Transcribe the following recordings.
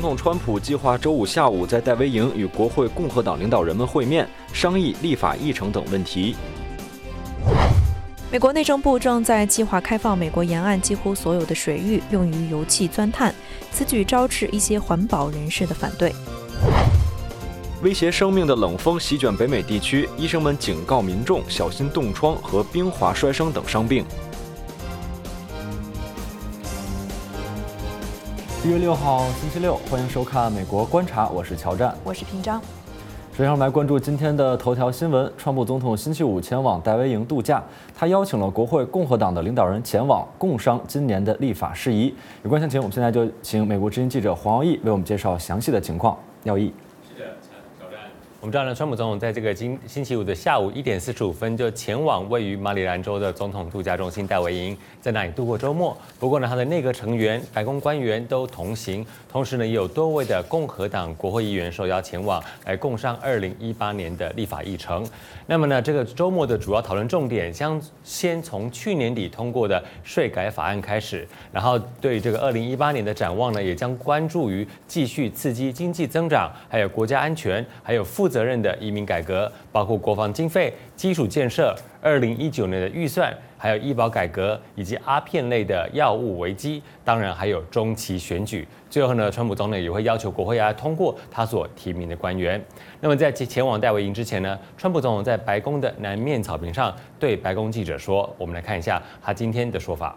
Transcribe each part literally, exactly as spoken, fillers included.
统川普计划周五下午在戴维营与国会共和党领导人们会面，商议立法议程等问题。 美国内政部正在计划开放美国沿岸几乎所有的水域用于油气钻探，此举招致一些环保人士的反对。 威胁生命的冷风席卷北美地区，医生们警告民众小心冻疮和冰滑摔伤等伤病。 一月六号，星期六，欢迎收看《美国观察》，我是乔战， 我是平章。 首先，我们来关注今天的头条新闻。川普总统星期五前往戴维营度假，他邀请了国会共和党的领导人前往，共商今年的立法事宜。有关详情，我们现在就请美国之音记者黄耀义为我们介绍详细的情况。耀义。 我们知道呢，川普总统在这个今星期五的下午一点四十五分就前往位于马里兰州的总统度假中心戴维营，在那里度过周末。不过呢，他的内阁成员、白宫官员都同行，同时呢，也有多位的共和党国会议员受邀前往，来共商二零一八年的立法议程。那么呢，这个周末的主要讨论重点将先从去年底通过的税改法案开始，然后对这个二零一八年的展望呢，也将关注于继续刺激经济增长，还有国家安全，还有负责任的移民改革，包括国防经费、基础建设、二零一九年的预算，还有医保改革，以及阿片类的药物危机，当然还有中期选举。最后呢，川普总统也会要求国会来通过他所提名的官员。那么在前往戴维营之前呢，川普总统在白宫的南面草坪上对白宫记者说：“我们来看一下他今天的说法。”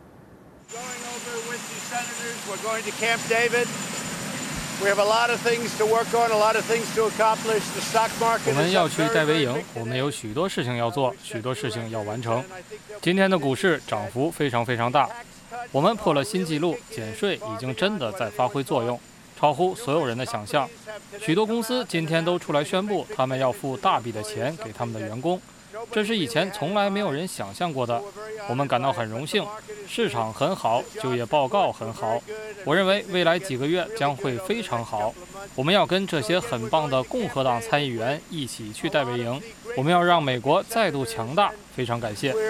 We have a lot of things to work on, a lot of things to accomplish. The stock market. 我们要去戴维营，我们有许多事情要做，许多事情要完成。今天的股市涨幅非常非常大，我们破了新纪录，减税已经真的在发挥作用，超乎所有人的想象。许多公司今天都出来宣布，他们要付大笔的钱给他们的员工，这是以前从来没有人想象过的。我们感到很荣幸，市场很好，就业报告很好。我认为未来几个月将会非常好。我们要跟这些很棒的共和党参议员一起去戴维营，我们要让美国再度强大。非常感谢。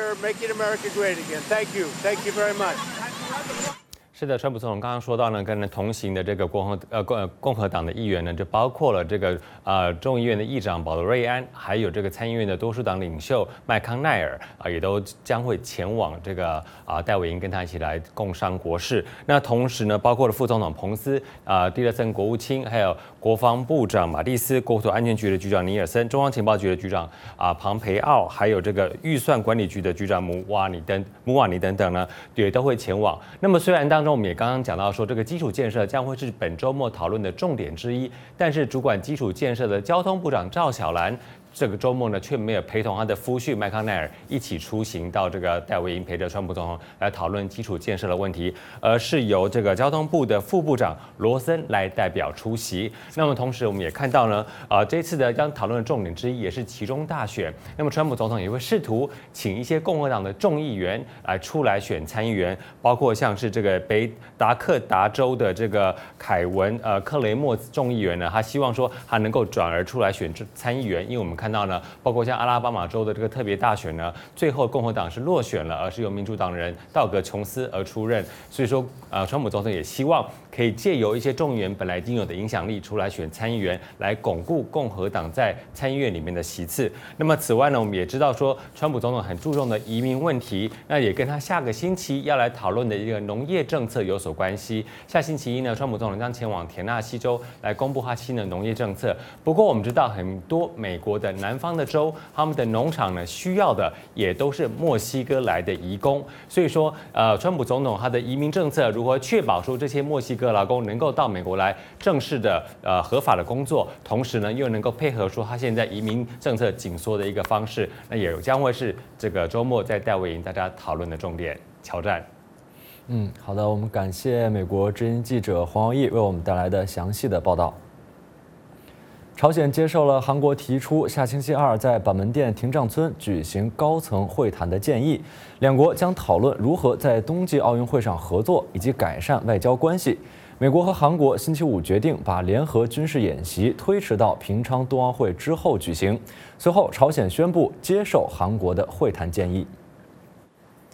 是的，川普总统刚刚说到呢，跟同行的这个共和呃共共和党的议员呢，就包括了这个呃众议院的议长保罗·瑞安，还有这个参议院的多数党领袖麦康奈尔啊、呃，也都将会前往这个啊、呃、戴维营，跟他一起来共商国事。那同时呢，包括了副总统彭斯啊、呃、蒂勒森国务卿，还有国防部长马蒂斯、国土安全局的局长尼尔森、中央情报局的局长啊、呃、庞培奥，还有这个预算管理局的局长姆瓦尼等姆瓦尼等等呢，也都会前往。那么虽然当中我们也刚刚讲到说，这个基础建设将会是本周末讨论的重点之一，但是主管基础建设的交通部长赵小兰这个周末呢，却没有陪同他的夫婿麦康奈尔一起出行到这个戴维营，陪着川普总统来讨论基础建设的问题，而是由这个交通部的副部长罗森来代表出席。那么同时，我们也看到呢，啊，这次的将讨论的重点之一也是期中大选。那么川普总统也会试图请一些共和党的众议员来出来选参议员，包括像是这个北达科达州的这个凯文呃克雷默众议员呢，他希望说他能够转而出来选参议员，因为我们看到呢，包括像阿拉巴马州的这个特别大选呢，最后共和党是落选了，而是由民主党人道格琼斯而出任。所以说，呃，川普总统也希望可以借由一些众议员本来已经有的影响力出来选参议员，来巩固共和党在参议院里面的席次。那么此外呢，我们也知道说，川普总统很注重的移民问题，那也跟他下个星期要来讨论的一个农业政策有所关系。下星期一呢，川普总统将前往田纳西州来公布他新的农业政策。不过我们知道，很多美国的南方的州，他们的农场呢需要的也都是墨西哥来的移工，所以说，呃，川普总统他的移民政策如何确保说这些墨西哥劳工能够到美国来正式的呃合法的工作，同时呢又能够配合说他现在移民政策紧缩的一个方式，那也将会是这个周末在戴维营大家讨论的重点。乔战。 嗯，好的，我们感谢美国之音记者黄耀义为我们带来的详细的报道。朝鲜接受了韩国提出下星期二在板门店停战村举行高层会谈的建议，两国将讨论如何在冬季奥运会上合作以及改善外交关系。美国和韩国星期五决定把联合军事演习推迟到平昌冬奥会之后举行。随后，朝鲜宣布接受韩国的会谈建议。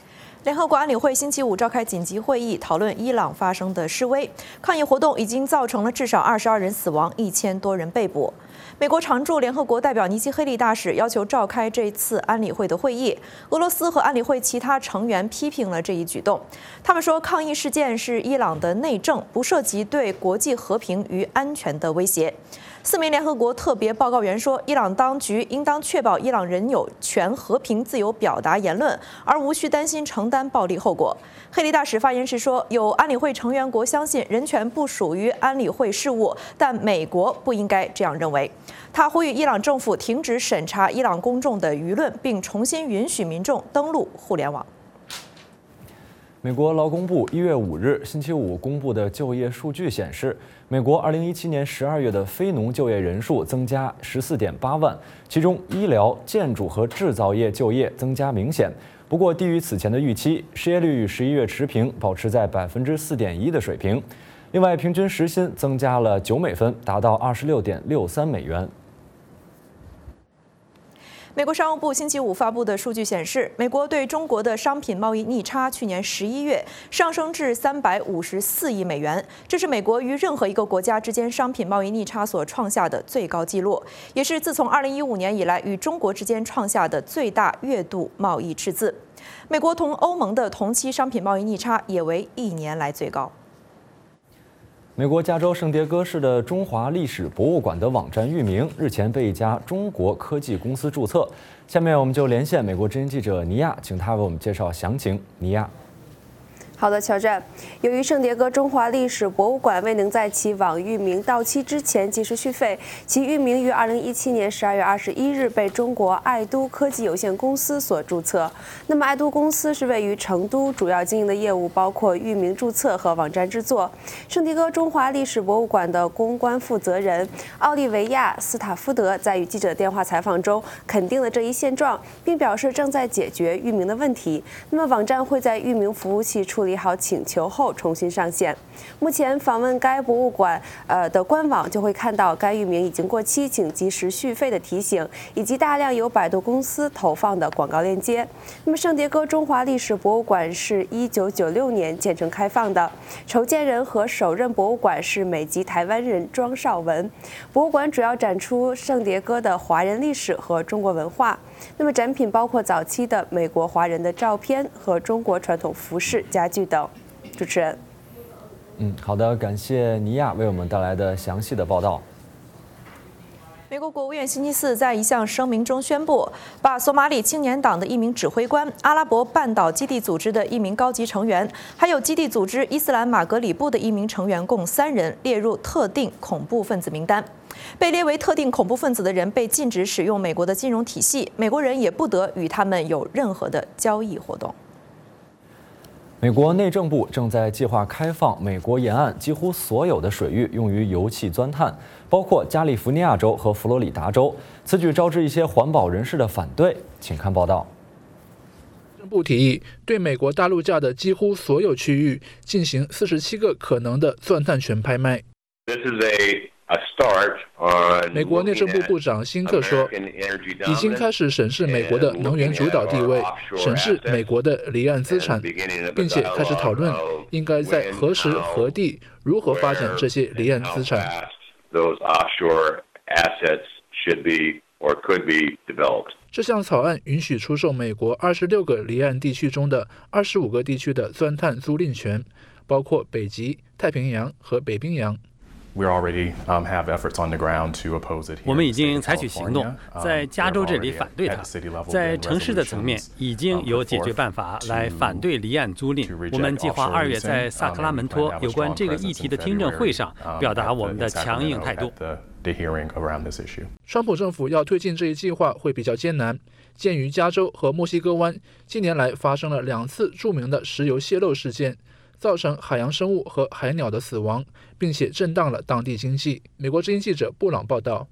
联合国安理会星期五召开紧急会议，讨论伊朗发生的示威抗议活动，已经造成了至少二十二人死亡，一千多人被捕。美国常驻联合国代表尼基·黑利大使要求召开这次安理会的会议。俄罗斯和安理会其他成员批评了这一举动，他们说抗议事件是伊朗的内政，不涉及对国际和平与安全的威胁。四名联合国特别报告员说，伊朗当局应当确保伊朗人有权和平自由表达言论，而无需担心承担暴力后果。黑利大使发言时说，有安理会成员国相信人权不属于安理会事务，但美国不应该这样认为。他呼吁伊朗政府停止审查伊朗公众的舆论，并重新允许民众登录互联网。 美国劳工部一月五日星期五公布的就业数据显示，美国二零一七年十二月的非农就业人数增加十四点八万，其中医疗、建筑和制造业就业增加明显，不过低于此前的预期，失业率与十一月持平，保持在百分之四点一的水平。另外，平均时薪增加了九美分，达到二十六点六三美元。 美国商务部星期五发布的数据显示，美国对中国的商品贸易逆差去年十一月上升至三百五十四亿美元，这是美国与任何一个国家之间商品贸易逆差所创下的最高纪录，也是自从二零一五年以来与中国之间创下的最大月度贸易赤字。美国同欧盟的同期商品贸易逆差也为一年来最高。 美国加州圣迭戈市的中华历史博物馆的网站域名日前被一家中国科技公司注册。下面我们就连线美国之音记者尼亚，请他为我们介绍详情。尼亚。 好的，乔战。由于圣迭戈中华历史博物馆未能在其网域名到期之前及时续费，其域名于二零一七年十二月二十一日被中国爱都科技有限公司所注册。那么，爱都公司是位于成都，主要经营的业务包括域名注册和网站制作。圣迭戈中华历史博物馆的公关负责人奥利维亚·斯塔夫德在与记者电话采访中肯定了这一现状，并表示正在解决域名的问题。那么，网站会在域名服务器处理好请求后重新上线。目前访问该博物馆呃的官网就会看到该域名已经过期，请及时续费的提醒，以及大量由百度公司投放的广告链接。那么圣迭戈中华历史博物馆是一九九六年建成开放的，筹建人和首任博物馆是美籍台湾人庄绍文。博物馆主要展出圣迭戈的华人历史和中国文化。那么展品包括早期的美国华人的照片和中国传统服饰、家具等。主持人， 嗯，好的，感谢尼亚为我们带来的详细的报道。 美国国务院星期四在一项声明中宣布，把索马里青年党的一名指挥官、阿拉伯半岛基地组织的一名高级成员，还有基地组织伊斯兰马格里布的一名成员共三人列入特定恐怖分子名单。被列为特定恐怖分子的人被禁止使用美国的金融体系，美国人也不得与他们有任何的交易活动。 美国内政部正在计划开放美国沿岸几乎所有的水域用于油气钻探，包括加利福尼亚州和佛罗里达州。此举招致一些环保人士的反对，请看报道。 内政部提议对美国大陆架的几乎所有区域进行四十七个可能的钻探权拍卖。 This is a A start on 美国内政部部长辛克说，已经开始审视美国的能源主导地位，审视美国的离岸资产，并且开始讨论应该在何时何地如何发展这些离岸资产。这项草案允许出售美国二十六个离岸地区中的二十五个地区的钻探租赁权，包括北极、太平洋和北冰洋。 我们已经采取行动，在加州这里反对它。在城市的层面，已经有解决办法来反对离岸租赁。我们计划二月在萨克拉门托有关这个议题的听证会上表达我们的强硬态度。 川普政府要推进这一计划会比较艰难，鉴于加州和墨西哥湾近年来发生了两次著名的石油泄漏事件，造成海洋生物和海鸟的死亡，并且震荡了当地经济。美国之音记者布朗报道。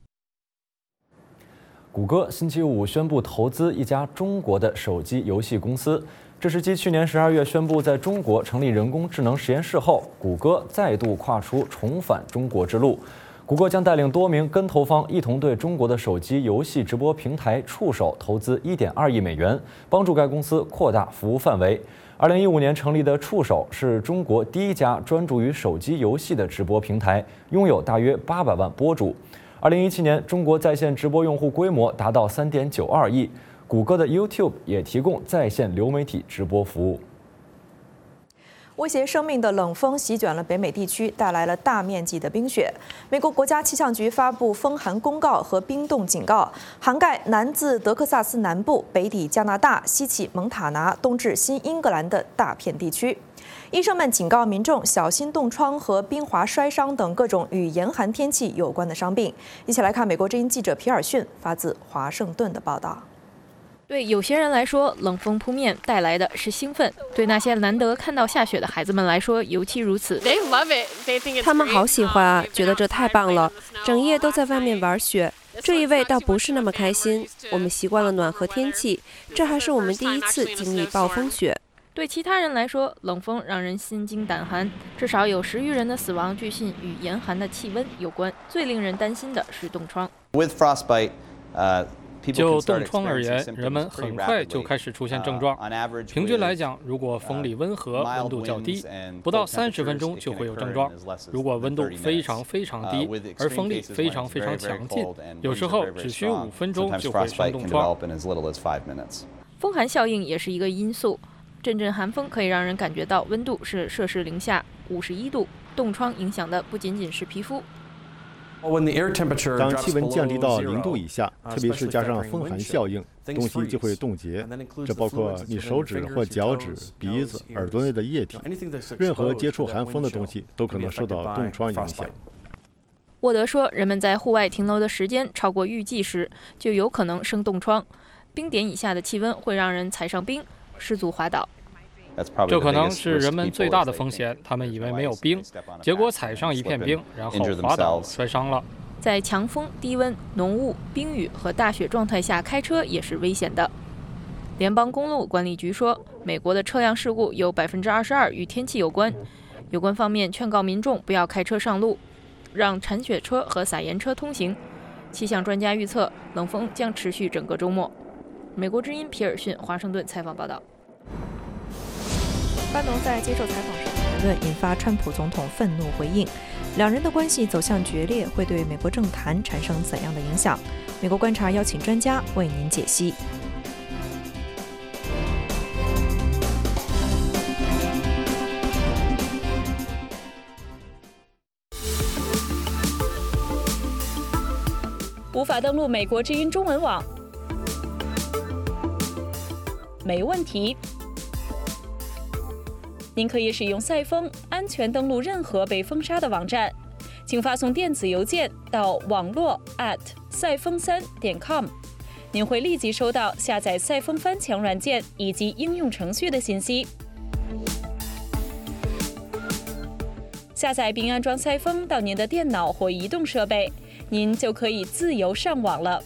谷歌星期五宣布投资一家中国的手机游戏公司，这是继去年十二月宣布在中国成立人工智能实验室后，谷歌再度跨出重返中国之路。 谷歌将带领多名跟投方一同对中国的手机游戏直播平台触手投资一点二亿美元，帮助该公司扩大服务范围。二零一五年成立的触手是中国第一家专注于手机游戏的直播平台，拥有大约八百万播主。二零一七年，中国在线直播用户规模达到三点九二亿。谷歌的 YouTube 也提供在线流媒体直播服务。 威胁生命的冷风席卷了北美地区，带来了大面积的冰雪。美国国家气象局发布风寒公告和冰冻警告，涵盖南自德克萨斯南部、北抵加拿大、西起蒙塔拿、东至新英格兰的大片地区。医生们警告民众小心冻疮和冰滑摔伤等各种与严寒天气有关的伤病。一起来看美国之音记者皮尔逊发自华盛顿的报道。 对有些人来说，冷风扑面带来的是兴奋；对那些难得看到下雪的孩子们来说，尤其如此。 他们好喜欢啊，觉得这太棒了，整夜都在外面玩雪。这一位倒不是那么开心，我们习惯了暖和天气，这还是我们第一次经历暴风雪。 对其他人来说，冷风让人心惊胆寒，至少有十余人的死亡据信与严寒的气温有关。最令人担心的是冻疮。 With frostbite, uh, 就冻疮而言，人们很快就开始出现症状。平均来讲，如果风力温和、温度较低，不到三十分钟就会有症状；如果温度非常非常低，而风力非常非常强劲，有时候只需五分钟就会生冻疮。 风寒效应也是一个因素，阵阵寒风可以让人感觉到温度是摄氏零下五十一度。冻疮影响的不仅仅是皮肤。 当气温降低到零度以下，特别是加上风寒效应，东西就会冻结，这包括你手指或脚趾、鼻子、耳朵内的液体，任何接触寒风的东西都可能受到冻疮影响。 沃德说，人们在户外停留的时间超过预计时，就有可能生冻疮。冰点以下的气温会让人踩上冰，失足滑倒。 这可能是人们最大的风险。他们以为没有冰，结果踩上一片冰，然后滑倒摔伤了。 在强风、低温、浓雾、冰雨和大雪状态下开车也是危险的。联邦公路管理局说，美国的车辆事故有百分之二十二与天气有关。有关方面劝告民众不要开车上路，让铲雪车和撒盐车通行。气象专家预测，冷风将持续整个周末。美国之音皮尔逊华盛顿采访报道。 班农在接受采访时言论引发川普总统愤怒回应，两人的关系走向决裂会对美国政坛产生怎样的影响？美国观察邀请专家为您解析。 无法登录美国之音中文网？没问题。您可以使用赛风安全登录任何被封杀的网站，请发送电子邮件到网络 at 赛风三点 com， 您会立即收到下载赛风翻墙软件以及应用程序的信息。下载并安装赛风到您的电脑或移动设备，您就可以自由上网了。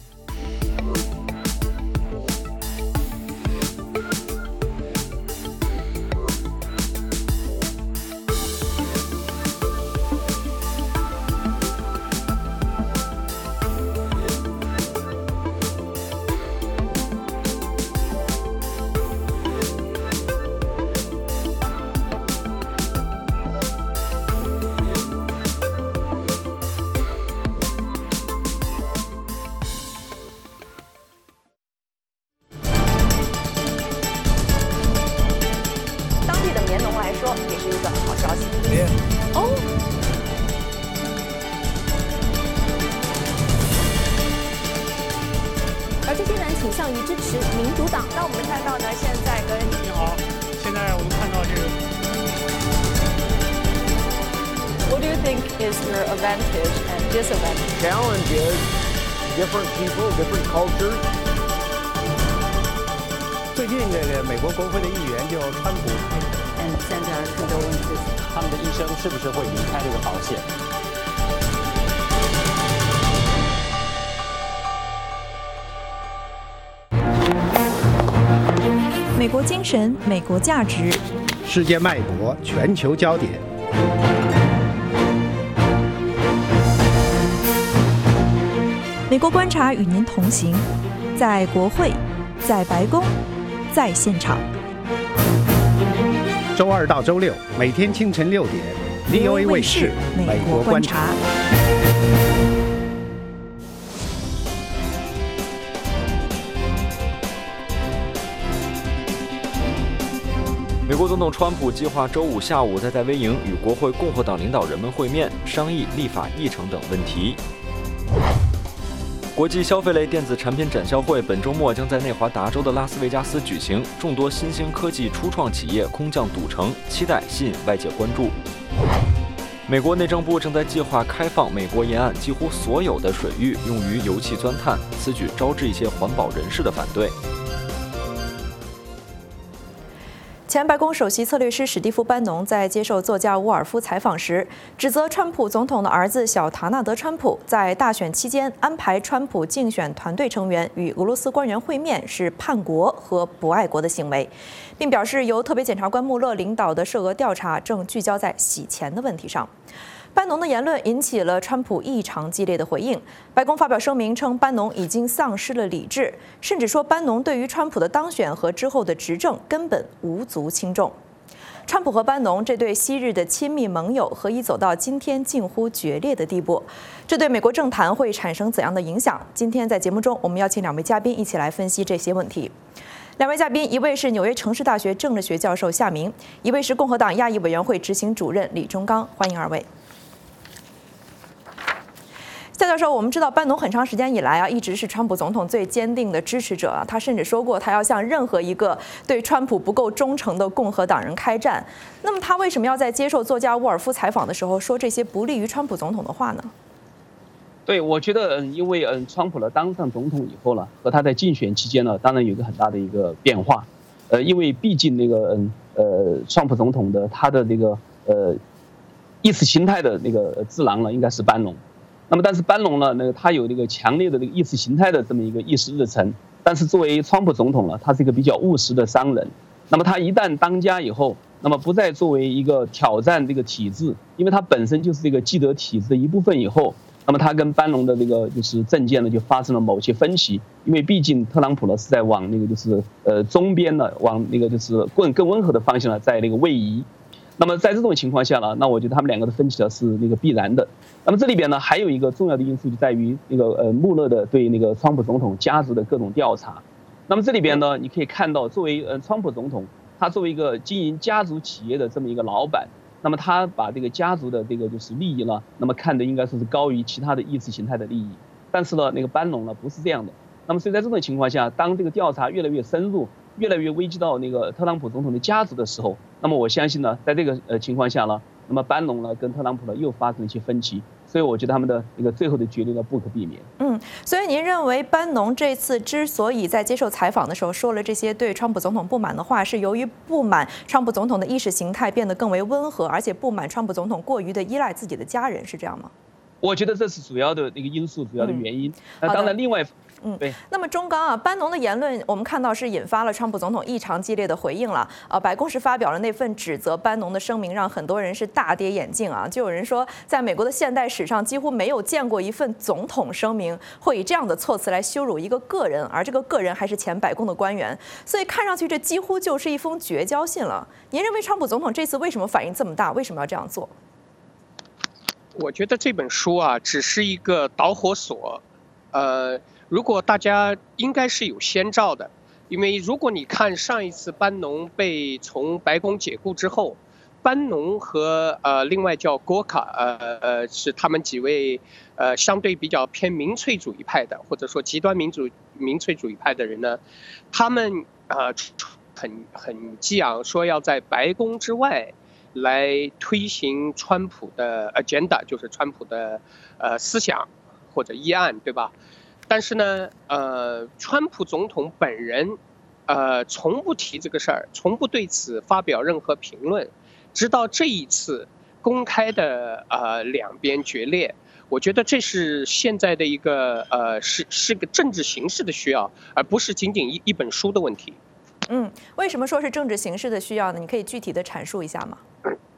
而这些人倾向于支持民主党。那我们看到呢，现在跟你好，现在我们看到这个。 What do you think is your advantage and disadvantage? Challenge is different people, different cultures. 最近这个美国国会的议员就川普 and Senator condolences. 他们的医生是不是会离开这个保险？ 美国精神，美国价值， 世界脉搏，全球焦点。 美国观察与您同行，在国会，在白宫，在现场。 周二到周六每天清晨六点 ，V O A 卫视《美国观察》。 美国总统川普计划周五下午在戴维营与国会共和党领导人们会面，商议立法议程等问题。国际消费类电子产品展销会本周末将在内华达州的拉斯维加斯举行，众多新兴科技初创企业空降赌城，期待吸引外界关注。美国内政部正在计划开放美国沿岸几乎所有的水域用于油气钻探，此举招致一些环保人士的反对。 前白宫首席策略师史蒂夫·班农在接受作家沃尔夫采访时，指责川普总统的儿子小唐纳德·川普在大选期间安排川普竞选团队成员与俄罗斯官员会面是叛国和不爱国的行为，并表示由特别检察官穆勒领导的涉俄调查正聚焦在洗钱的问题上。班农的言论引起了川普异常激烈的回应。白宫发表声明称，班农已经丧失了理智，甚至说班农对于川普的当选和之后的执政根本无足轻重。川普和班农这对昔日的亲密盟友何以走到今天近乎决裂的地步？这对美国政坛会产生怎样的影响？今天在节目中，我们邀请两位嘉宾一起来分析这些问题。两位嘉宾，一位是纽约城市大学政治学教授夏明，一位是共和党亚裔委员会执行主任李忠刚，欢迎二位。夏教授，我们知道班农很长时间以来啊，一直是川普总统最坚定的支持者啊。他甚至说过，他要向任何一个对川普不够忠诚的共和党人开战。那么，他为什么要在接受作家沃尔夫采访的时候说这些不利于川普总统的话呢？ 对，我觉得，嗯，因为嗯，川普呢当上总统以后呢，和他在竞选期间呢，当然有一个很大的一个变化。呃，因为毕竟那个嗯呃，川普总统的他的那个呃意识形态的那个智囊呢，应该是班农。那么，但是班农呢，那个他有那个强烈的这个意识形态的这么一个意识日程。但是作为川普总统呢，他是一个比较务实的商人。那么他一旦当家以后，那么不再作为一个挑战这个体制，因为他本身就是这个既得体制的一部分以后，那么他跟班农的这个就是政见呢就发生了某些分歧。因为毕竟特朗普呢是在往那个就是呃中边呢，往那个就是更更温和的方向呢在那个位移。那么在这种情况下呢，那我觉得他们两个的分歧呢是那个必然的。那么这里边呢还有一个重要的因素就在于那个呃穆勒的对那个川普总统家族的各种调查。那么这里边呢，你可以看到，作为呃川普总统，他作为一个经营家族企业的这么一个老板，那么他把这个家族的这个就是利益呢，那么看的应该说是高于其他的意识形态的利益。但是呢，那个班农呢不是这样的。那么所以在这种情况下，当这个调查越来越深入，越来越危及到那个特朗普总统的家族的时候，那么我相信呢，在这个呃情况下呢，那么班农呢跟特朗普呢又发生了一些分歧，所以我觉得他们的那个最后的决裂呢不可避免。 嗯，所以您认为班农这次之所以在接受采访的时候说了这些对川普总统不满的话，是由于不满川普总统的意识形态变得更为温和，而且不满川普总统过于的依赖自己的家人，是这样吗？ 我觉得这是主要的那个因素，主要的原因。那当然，另外。 嗯，对。那么中刚啊，班农的言论我们看到是引发了川普总统异常激烈的回应了。呃，白宫是发表了那份指责班农的声明，让很多人是大跌眼镜啊。就有人说，在美国的现代史上几乎没有见过一份总统声明会以这样的措辞来羞辱一个个人，而这个个人还是前白宫的官员，所以看上去这几乎就是一封绝交信了。您认为川普总统这次为什么反应这么大？为什么要这样做？ 我觉得这本书啊，只是一个导火索，呃。如果大家应该是有先兆的，因为如果你看上一次班农被从白宫解雇之后，班农和呃另外叫郭卡呃呃是他们几位呃相对比较偏民粹主义派的，或者说极端民主民粹主义派的人呢，他们呃很很激昂说要在白宫之外来推行川普的 agenda， 就是川普的呃思想或者议案，对吧？但是呢，呃，川普总统本人，呃，从不提这个事儿，从不对此发表任何评论，直到这一次公开的呃两边决裂，我觉得这是现在的一个呃是是个政治形势的需要，而不是仅仅一一本书的问题。 嗯，为什么说是政治形势的需要呢？你可以具体的阐述一下吗？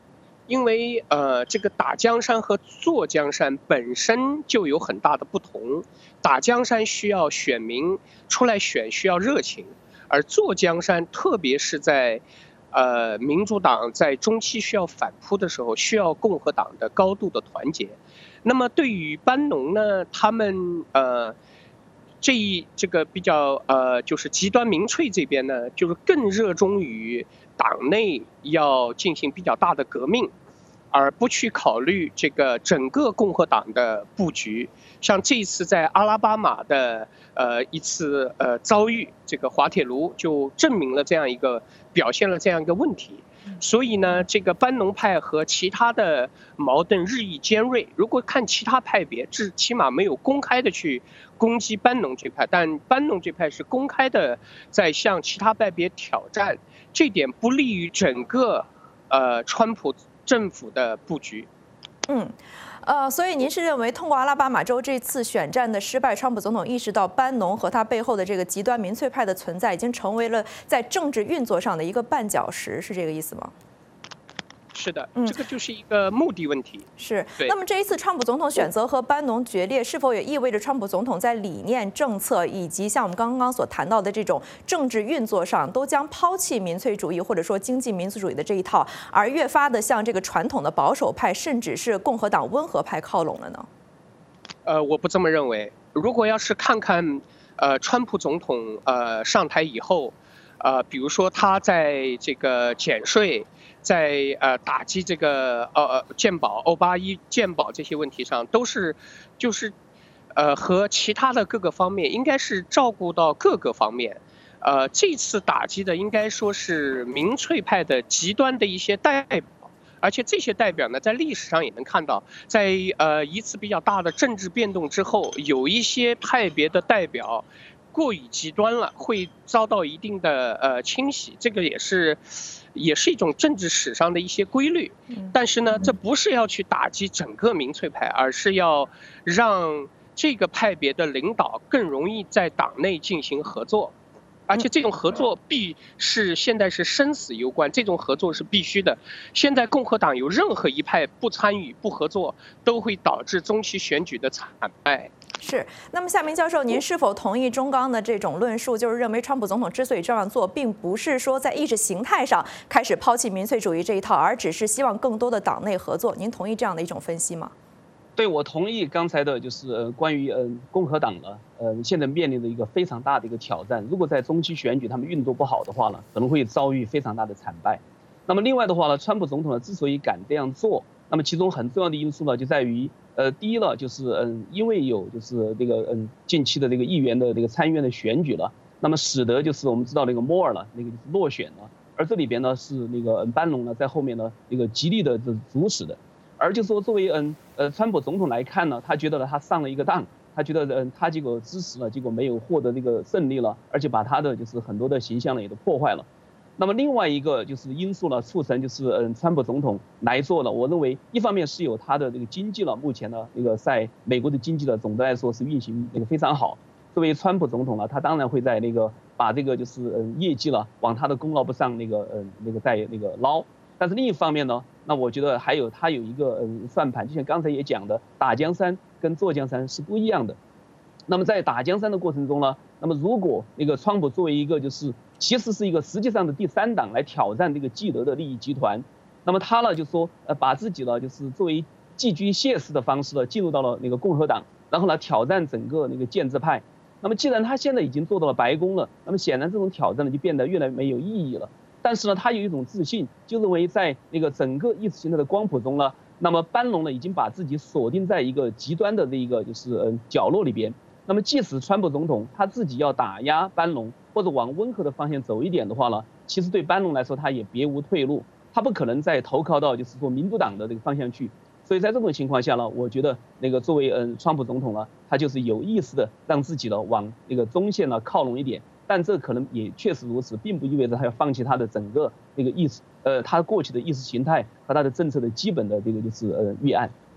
因为呃，这个打江山和坐江山本身就有很大的不同。打江山需要选民出来选，需要热情，而坐江山，特别是在呃民主党在中期需要反扑的时候，需要共和党的高度的团结。那么对于班农呢，他们呃这一这个比较呃就是极端民粹这边呢，就是更热衷于党内要进行比较大的革命，而不去考虑这个整个共和党的布局。像这一次在阿拉巴马的呃一次呃遭遇，这个滑铁卢就证明了这样一个表现了这样一个问题。所以呢，这个班农派和其他的矛盾日益尖锐。如果看其他派别，至起码没有公开的去攻击班农这派，但班农这派是公开的在向其他派别挑战，这点不利于整个呃川普政府的布局。 嗯。呃，所以您是认为通过阿拉巴马州这次选战的失败，川普总统意识到班农和他背后的这个极端民粹派的存在，已经成为了在政治运作上的一个绊脚石，是这个意思吗？ 是的，这个就是一个目的问题。 是。那么这一次川普总统选择和班农决裂，是否也意味着川普总统在理念、政策以及像我们刚刚所谈到的这种政治运作上，都将抛弃民粹主义或者说经济民族主义的这一套，而越发的向这个传统的保守派，甚至是共和党温和派靠拢了呢？ 呃，我不这么认为。如果要是看看，呃，川普总统呃上台以后，呃，比如说他在这个减税。在呃打击这个呃健保、欧巴一健保这些问题上，都是就是，呃和其他的各个方面，应该是照顾到各个方面。呃，这次打击的应该说是民粹派的极端的一些代表，而且这些代表呢，在历史上也能看到，在呃一次比较大的政治变动之后，有一些派别的代表过于极端了，会遭到一定的呃清洗，这个也是。也是一种政治史上的一些规律，但是呢，这不是要去打击整个民粹派，而是要让这个派别的领导更容易在党内进行合作，而且这种合作必是现在是生死攸关，这种合作是必须的。现在共和党有任何一派不参与、不合作，都会导致中期选举的惨败。 是，那么夏明教授，您是否同意中刚的这种论述，就是认为川普总统之所以这样做，并不是说在意识形态上开始抛弃民粹主义这一套，而只是希望更多的党内合作？您同意这样的一种分析吗？ 对，我同意刚才的，就是呃关于呃共和党呢，呃现在面临的一个非常大的一个挑战。如果在中期选举他们运作不好的话呢，可能会遭遇非常大的惨败。那么另外的话呢，川普总统呢之所以敢这样做，那么其中很重要的因素呢，就在于。呃，第一呢，就是嗯，因为有就是这个嗯近期的这个议员的这个参议院的选举了，那么使得就是我们知道那个摩尔了，那个就是落选了，而这里边呢是那个班农呢在后面呢那个极力的这主使的，而就说作为嗯呃川普总统来看呢，他觉得呢他上了一个当，他觉得嗯他结果支持了，结果没有获得这个胜利了，而且把他的就是很多的形象呢也都破坏了。那么另外一个就是因素呢，促成就是嗯，川普总统来做了。我认为一方面是有他的这个经济了，目前呢，那个在美国的经济呢，总的来说是运行那个非常好。作为川普总统呢，他当然会在那个把这个就是嗯业绩了往他的功劳簿上那个嗯那个在那个捞。但是另一方面呢，那我觉得还有他有一个嗯算盘，就像刚才也讲的，打江山跟坐江山是不一样的。那么在打江山的过程中呢，那么如果那个川普作为一个就是其实是一个实际上的第三党来挑战这个既得的利益集团，那么他呢就说呃把自己呢就是作为寄居蟹式的方式呢进入到了那个共和党，然后呢挑战整个那个建制派。那么既然他现在已经做到了白宫了，那么显然这种挑战呢就变得越来越没有意义了。但是呢，他有一种自信，就认为在那个整个意识形态的光谱中呢，那么班农呢已经把自己锁定在一个极端的这一个就是嗯角落里边。那么即使川普总统他自己要打压班农或者往温和的方向走一点的话呢，其实对班农来说他也别无退路，他不可能再投靠到就是说民主党的这个方向去。所以在这种情况下呢，我觉得那个作为嗯川普总统呢，他就是有意识的让自己呢往那个中线呢靠拢一点。但这可能也确实如此，并不意味着他要放弃他的整个那个意识，呃，他过去的意识形态和他的政策的基本的这个就是呃预案。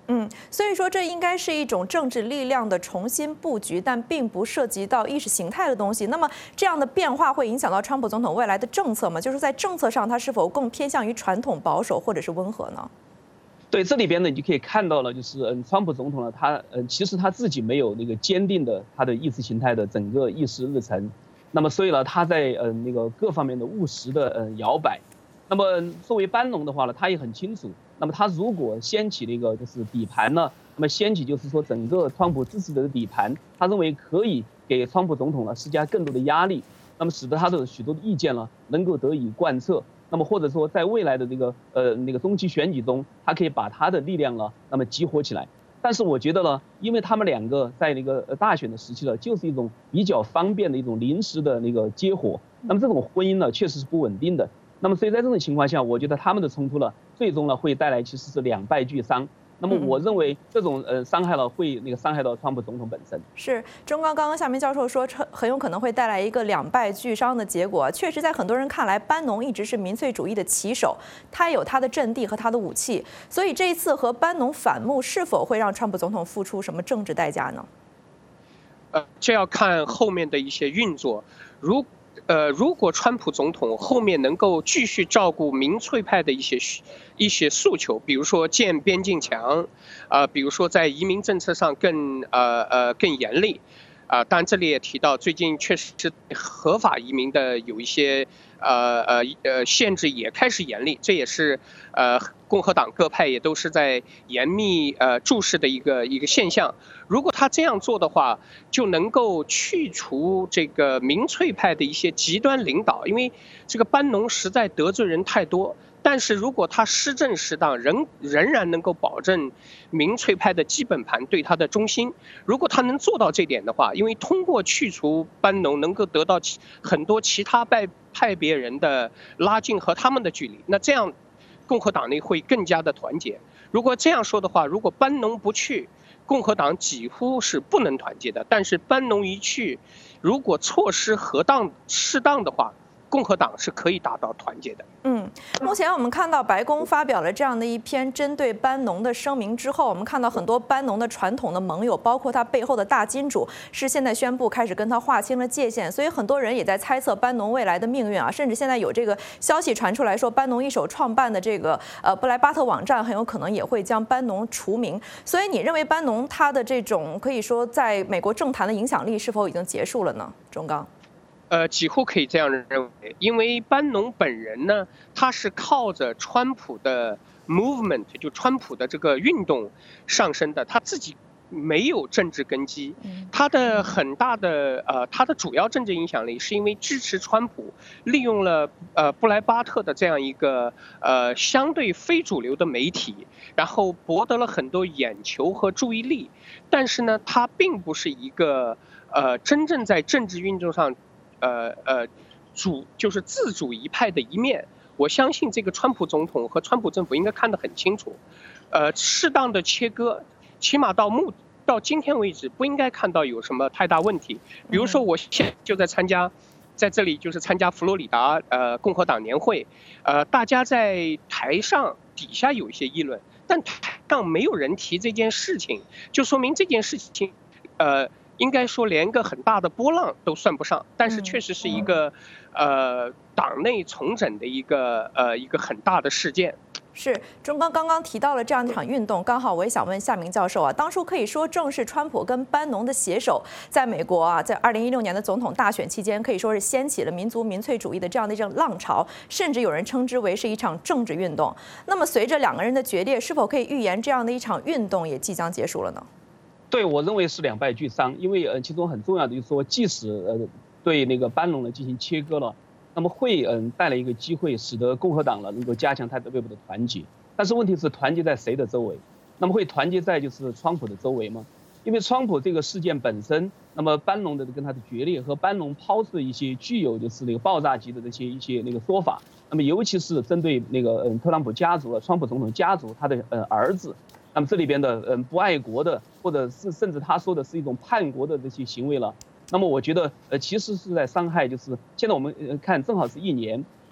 嗯，所以说这应该是一种政治力量的重新布局，但并不涉及到意识形态的东西。那么这样的变化会影响到川普总统未来的政策吗？就是在政策上，他是否更偏向于传统保守或者是温和呢？ 对，这里边呢，你就可以看到了，就是嗯，川普总统呢，他嗯，其实他自己没有那个坚定的他的意识形态的整个议事日程，那么所以呢，他在嗯那个各方面的务实的嗯摇摆。那么作为班农的话呢，他也很清楚。那么他如果掀起那个就是底盘呢，那么掀起就是说整个川普支持者的底盘，他认为可以给川普总统呢施加更多的压力，那么使得他的许多的意见呢能够得以贯彻。那么或者说在未来的这个呃那个中期选举中，他可以把他的力量呢那么集合起来。但是我觉得呢，因为他们两个在那个大选的时期呢，就是一种比较方便的一种临时的那个结合，那么这种婚姻呢确实是不稳定的。那么所以在这种情况下，我觉得他们的冲突呢，最终呢会带来其实是两败俱伤。那么我认为这种呃伤害了会那个伤害到川普总统本身。 是钟刚刚刚夏明教授说，很有可能会带来一个两败俱伤的结果。确实，在很多人看来，班农一直是民粹主义的旗手，他有他的阵地和他的武器，所以这一次和班农反目，是否会让川普总统付出什么政治代价呢？ 呃，这要看后面的一些运作。如呃，如果川普总统后面能够继续照顾民粹派的一些一些诉求，比如说建边境墙，呃，比如说在移民政策上更呃呃更严厉，啊、呃，当然这里也提到，最近确实是合法移民的有一些呃呃呃限制也开始严厉，这也是呃共和党各派也都是在严密呃注视的一个一个现象。如果他这样做的话，就能够去除这个民粹派的一些极端领导，因为这个班农实在得罪人太多。但是如果他施政适当，仍仍然能够保证民粹派的基本盘对他的中心。如果他能做到这点的话，因为通过去除班农，能够得到很多其他派派别人的拉近和他们的距离，那这样共和党内会更加的团结。如果这样说的话，如果班农不去，共和党几乎是不能团结的。但是班农一去，如果措施合当适当的话，共和党是可以达到团结的。 嗯，目前我们看到白宫发表了这样的一篇针对班农的声明之后，我们看到很多班农的传统的盟友，包括他背后的大金主，是现在宣布开始跟他划清了界限。所以很多人也在猜测班农未来的命运啊，甚至现在有这个消息传出来说，班农一手创办的这个呃布莱巴特网站很有可能也会将班农除名。所以你认为班农他的这种可以说在美国政坛的影响力是否已经结束了呢？钟刚。 呃，几乎可以这样认为，因为班农本人呢，他是靠着川普的 movement， 就川普的这个运动上升的，他自己没有政治根基，他的很大的呃，他的主要政治影响力是因为支持川普，利用了呃布莱巴特的这样一个呃相对非主流的媒体，然后博得了很多眼球和注意力，但是呢，他并不是一个呃真正在政治运动上。呃呃，主就是自主一派的一面，我相信这个川普总统和川普政府应该看得很清楚，呃，适当的切割，起码到目到今天为止不应该看到有什么太大问题。比如说，我现在就在参加，在这里就是参加佛罗里达呃共和党年会，呃，大家在台上底下有一些议论，但台上没有人提这件事情，就说明这件事情，呃。应该说连个很大的波浪都算不上，但是确实是一个，呃，党内重整的一个呃一个很大的事件。 是，钟刚刚刚提到了这样一场运动，刚好我也想问夏明教授啊，当初可以说正是川普跟班农的携手，在美国啊，在二零一六年的总统大选期间，可以说是掀起了民族民粹主义的这样的一阵浪潮，甚至有人称之为是一场政治运动。那么随着两个人的决裂，是否可以预言这样的一场运动也即将结束了呢？ 对，我认为是两败俱伤，因为呃，其中很重要的就是说，即使呃对那个班农呢进行切割了，那么会嗯、呃、带来一个机会，使得共和党呢能够加强它的内部的团结。但是问题是团结在谁的周围？那么会团结在就是川普的周围吗？因为川普这个事件本身，那么班农的跟他的决裂和班农抛出的一些具有就是那个爆炸级的这些一些那个说法，那么尤其是针对那个嗯特朗普家族了，川普总统家族他的呃儿子。那么这里边的嗯不爱国的，或者是甚至他说的是一种叛国的这些行为了，那么我觉得呃其实是在伤害，就是现在我们看正好是一年，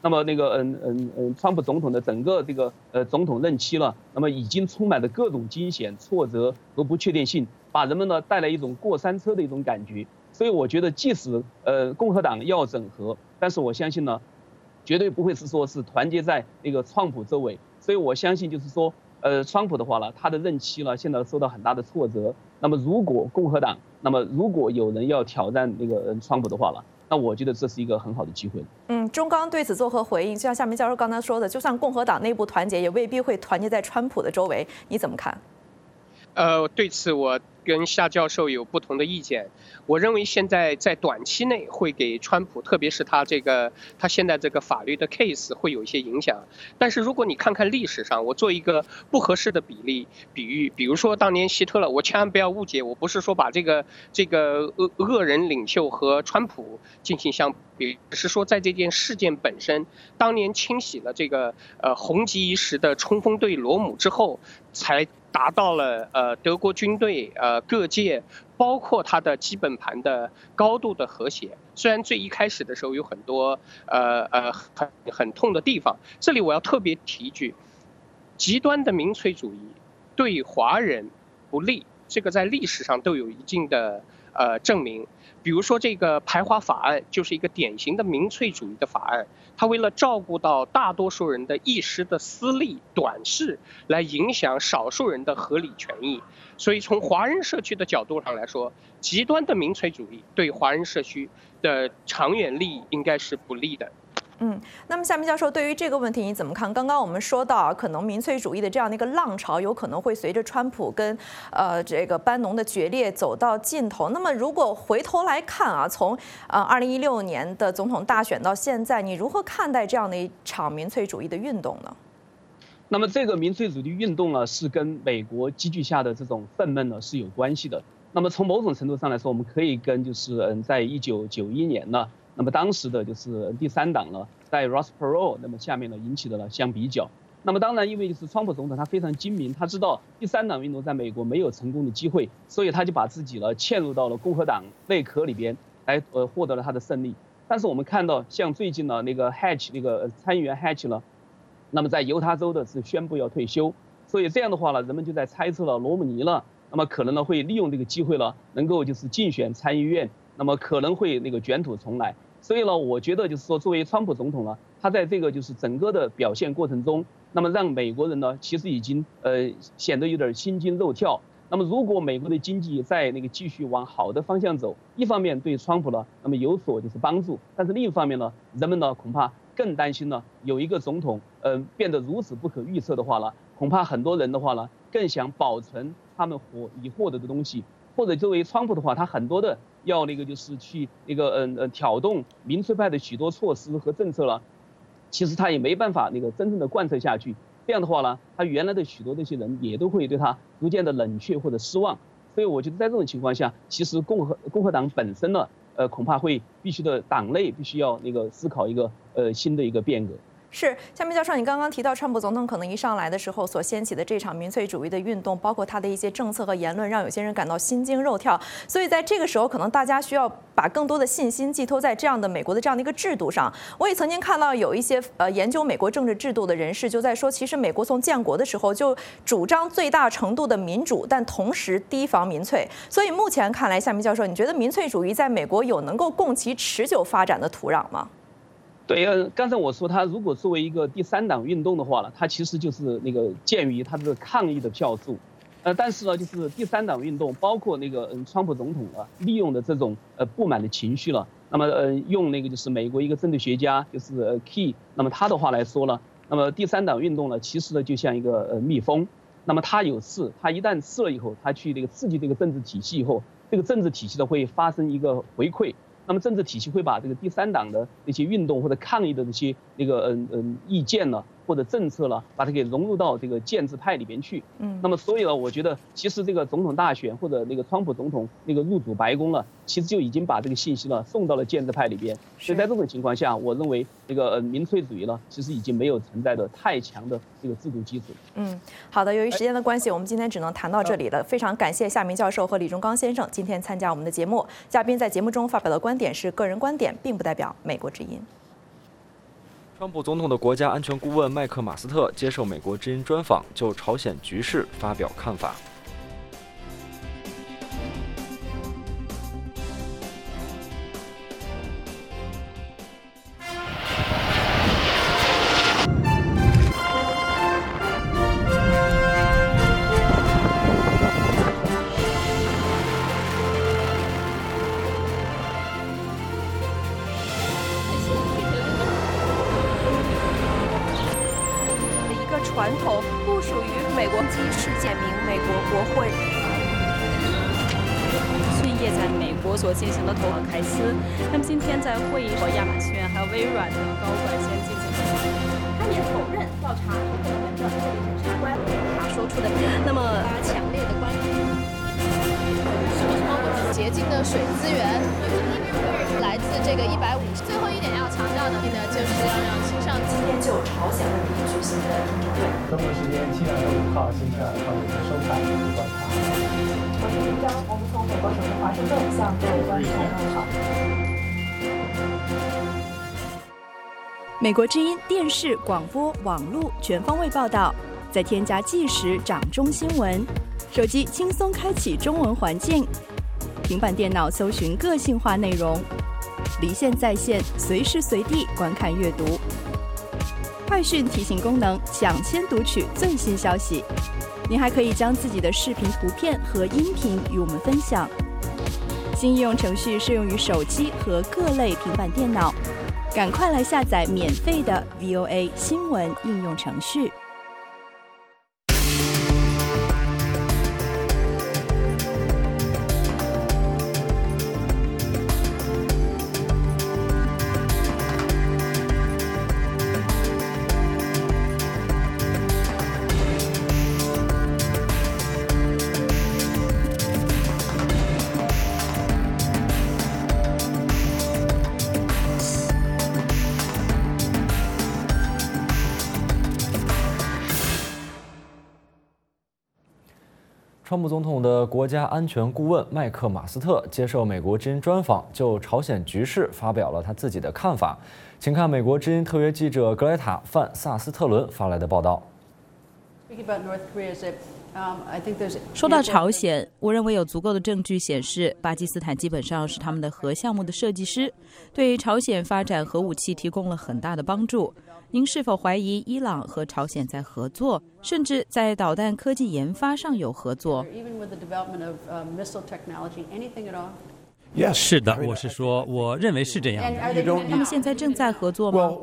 那么那个嗯嗯嗯，川普总统的整个这个呃总统任期了，那么已经充满了各种惊险、挫折和不确定性，把人们呢带来一种过山车的一种感觉。所以我觉得，即使呃共和党要整合，但是我相信呢，绝对不会是说是团结在那个川普周围。所以我相信就是说，呃，川普的话呢，他的任期呢现在受到很大的挫折。那么如果共和党，那么如果有人要挑战那个川普的话了，那我觉得这是一个很好的机会。 嗯，中钢对此作何回应？就像夏明教授刚才说的，就算共和党内部团结，也未必会团结在川普的周围，你怎么看？ 呃，对此我跟夏教授有不同的意见。我认为现在在短期内会给川普，特别是他这个他现在这个法律的 case 会有一些影响。但是如果你看看历史上，我做一个不合适的比例比喻，比如说当年希特勒，我千万不要误解，我不是说把这个这个恶恶人领袖和川普进行相比，只是说在这件事件本身，当年清洗了这个呃红极一时的冲锋队罗姆之后，才达到了呃德国军队呃各界包括它的基本盘的高度的和谐。虽然最一开始的时候有很多呃呃很很痛的地方，这里我要特别提一句，极端的民粹主义对华人不利，这个在历史上都有一定的呃证明。比如说这个排华法案就是一个典型的民粹主义的法案，它为了照顾到大多数人的一时的私利短视，来影响少数人的合理权益。所以从华人社区的角度上来说，极端的民粹主义对华人社区的长远利益应该是不利的。 嗯，那么夏明教授对于这个问题你怎么看？刚刚我们说到，可能民粹主义的这样的一个浪潮，有可能会随着川普跟呃这个班农的决裂走到尽头。那么如果回头来看啊，从呃二零一六年的总统大选到现在，你如何看待这样的一场民粹主义的运动呢？ 那么这个民粹主义运动呢，是跟美国积聚下的这种愤懑呢是有关系的。那么从某种程度上来说，我们可以跟就是嗯，在一九九一年呢。那么当时的就是第三党呢，在 Ross Perot 那么下面呢引起的了相比较。那么当然，因为就是川普总统他非常精明，他知道第三党运动在美国没有成功的机会，所以他就把自己呢嵌入到了共和党内壳里边，来呃获得了他的胜利。但是我们看到，像最近呢那个 Hatch 那个参议员 Hatch 呢，那么在犹他州的是宣布要退休，所以这样的话呢，人们就在猜测了罗姆尼了，那么可能呢会利用这个机会呢，能够就是竞选参议院。那么可能会那个卷土重来，所以呢，我觉得就是说，作为川普总统呢，他在这个就是整个的表现过程中，那么让美国人呢，其实已经呃显得有点心惊肉跳。那么如果美国的经济在那个继续往好的方向走，一方面对川普呢，那么有所就是帮助，但是另一方面呢，人们呢恐怕更担心呢，有一个总统呃变得如此不可预测的话呢，恐怕很多人的话呢，更想保存他们获已获得的东西。或者作为川普的话，他很多的要那个就是去那个嗯呃挑动民粹派的许多措施和政策了，其实他也没办法那个真正的贯彻下去。这样的话呢，他原来的许多这些人也都会对他逐渐的冷却或者失望。所以我觉得在这种情况下，其实共和共和党本身呢，呃恐怕会必须的党内必须要那个思考一个呃新的一个变革。 是，夏明教授，你刚刚提到川普总统可能一上来的时候所掀起的这场民粹主义的运动，包括他的一些政策和言论，让有些人感到心惊肉跳。所以在这个时候，可能大家需要把更多的信心寄托在这样的美国的这样的一个制度上。我也曾经看到有一些呃研究美国政治制度的人士就在说，其实美国从建国的时候就主张最大程度的民主，但同时提防民粹。所以目前看来，夏明教授，你觉得民粹主义在美国有能够供其持久发展的土壤吗？ 对，呃，刚才我说他如果作为一个第三党运动的话呢，它其实就是那个鉴于它的抗议的票数，呃，但是呢，就是第三党运动，包括那个嗯，川普总统啊，利用的这种呃不满的情绪了，那么呃，用那个就是美国一个政治学家就是呃 Key， 那么他的话来说呢，那么第三党运动呢，其实呢就像一个呃蜜蜂，那么它有刺，它一旦刺了以后，它去那个刺激这个政治体系以后，这个政治体系呢会发生一个回馈。那么政治体系会把这个第三党的那些运动或者抗议的这些那个嗯嗯意见呢，或者政策了，把它给融入到这个建制派里边去。嗯。那么所以呢，我觉得其实这个总统大选或者那个川普总统那个入主白宫了，其实就已经把这个信息呢送到了建制派里边。所以在这种情况下，我认为这个呃民粹主义呢，其实已经没有存在的太强的这个制度基础。 嗯，好的。由于时间的关系，我们今天只能谈到这里了。非常感谢夏明教授和李忠刚先生今天参加我们的节目。嘉宾在节目中发表的观点是个人观点，并不代表美国之音。 川普总统的国家安全顾问麦克马斯特接受美国之音专访，就朝鲜局势发表看法。 传统不属于美国机事件名美国国会。 孙叶在美国所进行的投凯斯，他们今天在会议和亚马逊还有微软的高管先进行。 他也否认调查是个人的特别审查官他说出的，那么他强烈的关注什么什么洁净的水资源，来自这个一百五十。最后一点要强调的呢，就是要让新上今天就朝鲜问题举行的听证会。 中国时间七月二十五号星期二上午的收看与观察。 我是林章，我们从美国首都华盛顿向各位观众问好。 美国之音电视、广播、网络全方位报道，再添加即时掌中新闻，手机轻松开启中文环境，平板电脑搜寻个性化内容，离线在线，随时随地观看阅读。快讯提醒功能，抢先读取最新消息。您还可以将自己的视频、图片和音频与我们分享。新应用程序适用于手机和各类平板电脑，赶快来下载免费的 V O A 新闻应用程序。 川普总统的国家安全顾问麦克马斯特接受美国之音专访，就朝鲜局势发表了他自己的看法。请看美国之音特约记者格莱塔·范萨斯特伦发来的报道。 说到朝鲜，我认为有足够的证据显示，巴基斯坦基本上是他们的核项目的设计师，对朝鲜发展核武器提供了很大的帮助。您是否怀疑伊朗和朝鲜在合作，甚至在导弹科技研发上有合作？ 是的，我是说，我认为是这样的。 他们现在正在合作吗？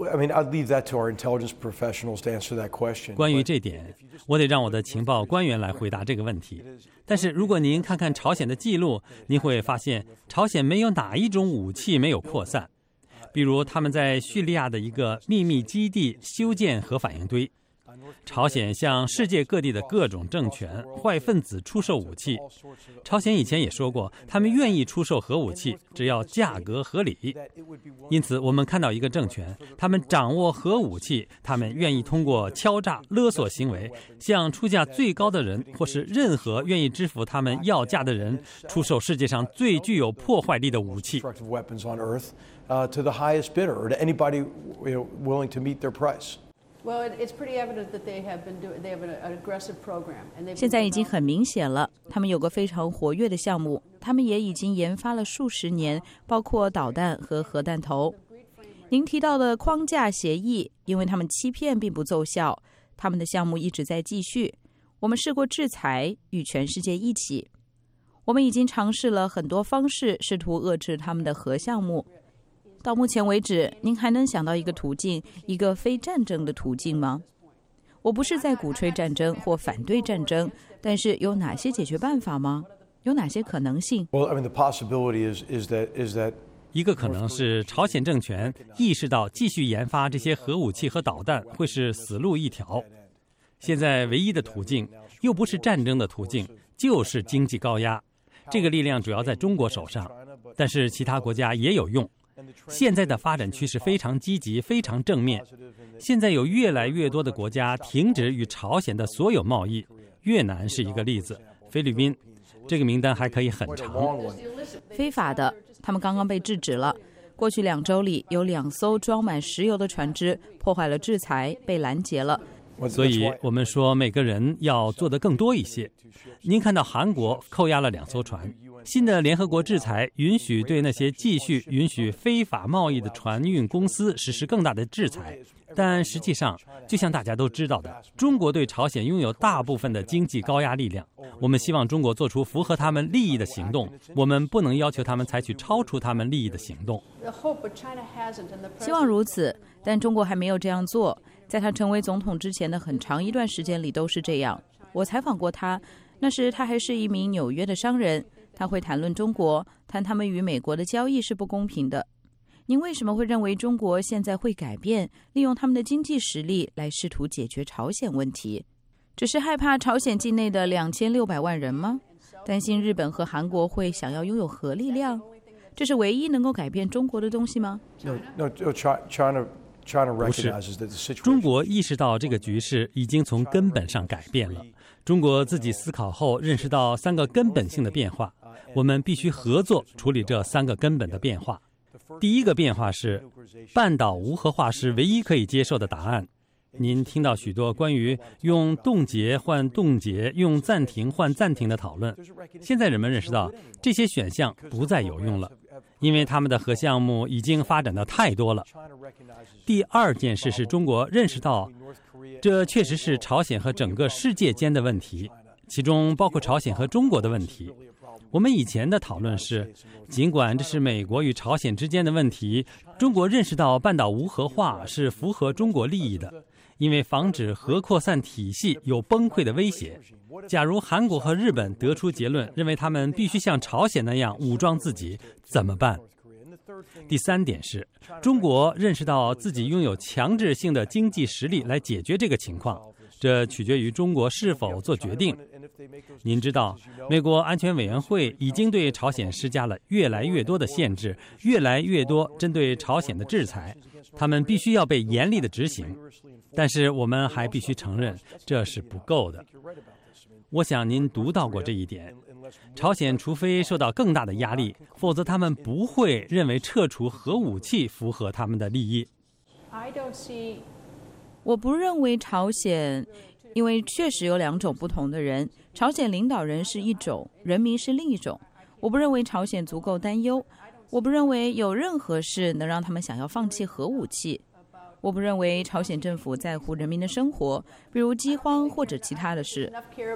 关于这点，我得让我的情报官员来回答这个问题。但是如果您看看朝鲜的记录，您会发现朝鲜没有哪一种武器没有扩散。比如他们在叙利亚的一个秘密基地修建核反应堆。朝鲜向世界各地的各种政权、坏分子出售武器。朝鲜以前也说过，他们愿意出售核武器，只要价格合理。因此，我们看到一个政权，他们掌握核武器，他们愿意通过敲诈勒索行为，向出价最高的人，或是任何愿意支付他们要价的人，出售世界上最具有破坏力的武器。 Uh, to the highest bidder, or to anybody you know, willing to meet their price. Well, it's pretty evident that they have been doing. They have an aggressive program. 现在已经很明显了，他们有个非常活跃的项目，他们也已经研发了数十年，包括导弹和核弹头。您提到的框架协议，因为他们欺骗并不奏效，他们的项目一直在继续。我们试过制裁，与全世界一起。我们已经尝试了很多方式，试图遏制他们的核项目。到目前为止，您还能想到一个途径，一个非战争的途径吗？我不是在鼓吹战争或反对战争，但是有哪些解决办法吗？有哪些可能性？ Well, I mean, the possibility is is that is that 一个可能是朝鲜政权意识到继续研发这些核武器和导弹会是死路一条。现在唯一的途径，又不是战争的途径，就是经济高压。这个力量主要在中国手上，但是其他国家也有用。现在的发展趋势非常积极，非常正面。现在有越来越多的国家停止与朝鲜的所有贸易，越南是一个例子，菲律宾，这个名单还可以很长。 非法的，他们刚刚被制止了。 过去两周里，有两艘装满石油的船只破坏了制裁，被拦截了。 所以我们说每个人要做得更多一些。您看到韩国扣押了两艘船，新的联合国制裁允许对那些继续允许非法贸易的船运公司实施更大的制裁。但实际上，就像大家都知道的，中国对朝鲜拥有大部分的经济高压力量。我们希望中国做出符合他们利益的行动，我们不能要求他们采取超出他们利益的行动。 希望如此，但中国还没有这样做。在他成为总统之前的很长一段时间里都是这样。我采访过他，那时他还是一名纽约的商人，他会谈论中国，谈他们与美国的交易是不公平的。您为什么会认为中国现在会改变，利用他们的经济实力来试图解决朝鲜问题？只是害怕朝鲜境内的两千六百万人吗？担心日本和韩国会想要拥有核力量？这是唯一能够改变中国的东西吗？ No, no, China, China 不是， recognizes that the situation. 中国意识到这个局势已经从根本上改变了。中国自己思考后认识到三个根本性的变化，我们必须合作处理这三个根本的变化。第一个变化是，半岛无核化是唯一可以接受的答案。您听到许多关于用冻结换冻结、用暂停换暂停的讨论。现在人们认识到这些选项不再有用了，因为他们的核项目已经发展的太多了。第二件事是中国认识到，这确实是朝鲜和整个世界间的问题，其中包括朝鲜和中国的问题。我们以前的讨论是，尽管这是美国与朝鲜之间的问题，中国认识到半岛无核化是符合中国利益的，因为防止核扩散体系有崩溃的威胁。假如韩国和日本得出结论，认为他们必须像朝鲜那样武装自己，怎么办？第三点是，中国认识到自己拥有强制性的经济实力来解决这个情况，这取决于中国是否做决定。您知道，美国安全委员会已经对朝鲜施加了越来越多的限制，越来越多针对朝鲜的制裁，他们必须要被严厉的执行。但是我们还必须承认，这是不够的。我想您读到过这一点。朝鲜除非受到更大的压力，否则他们不会认为撤除核武器符合他们的利益。 我不认为朝鲜，因为确实有两种不同的人，朝鲜领导人是一种，人民是另一种。我不认为朝鲜足够担忧，我不认为有任何事能让他们想要放弃核武器。我不认为朝鲜政府在乎人民的生活，比如饥荒或者其他的事。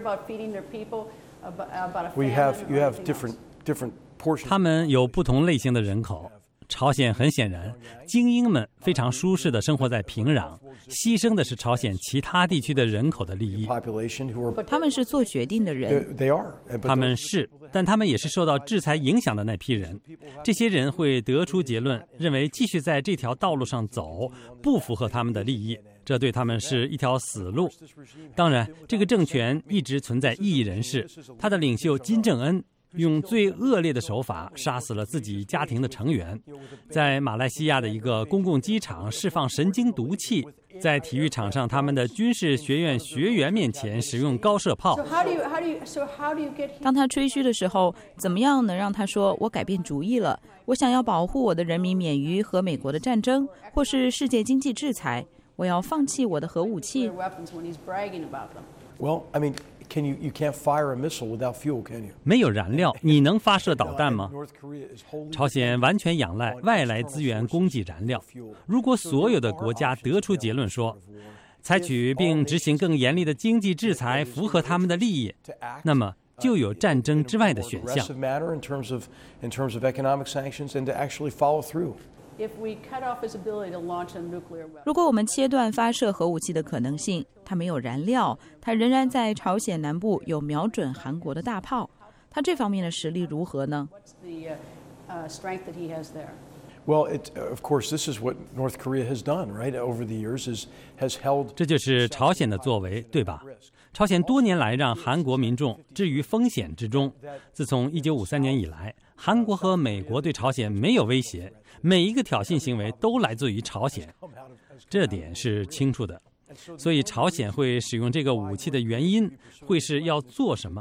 We have, you have different, different portions. 他们有不同类型的人口。朝鲜很显然，精英们非常舒适地生活在平壤，牺牲的是朝鲜其他地区的人口的利益。 他们是做决定的人。 他们是，但他们也是受到制裁影响的那批人。这些人会得出结论，认为继续在这条道路上走不符合他们的利益，这对他们是一条死路。当然，这个政权一直存在异议人士，他的领袖金正恩用最恶劣的手法杀死了自己家庭的成员，在马来西亚的一个公共机场释放神经毒气，在体育场上他们的军事学院学员面前使用高射炮。 当他吹嘘的时候，怎么样能让他说我改变主意了，我想要保护我的人民免于和美国的战争或是世界经济制裁，我要放弃我的核武器。 Well, I mean, can you, you can't fire a missile without fuel, can you? 没有燃料，你能发射导弹吗？朝鲜完全仰赖外来资源供给燃料。如果所有的国家得出结论说，采取并执行更严厉的经济制裁符合他们的利益，那么就有战争之外的选项。 如果我们切断发射核武器的可能性，它没有燃料，它仍然在朝鲜南部有瞄准韩国的大炮，它这方面的实力如何呢？ Well, it, of course, this is what North Korea has done, right? Over the years, is has held. 这就是朝鲜的作为，对吧？朝鲜多年来让韩国民众置于风险之中。自从一九五三年以来，韩国和美国对朝鲜没有威胁，每一个挑衅行为都来自于朝鲜，这点是清楚的。所以，朝鲜会使用这个武器的原因，会是要做什么？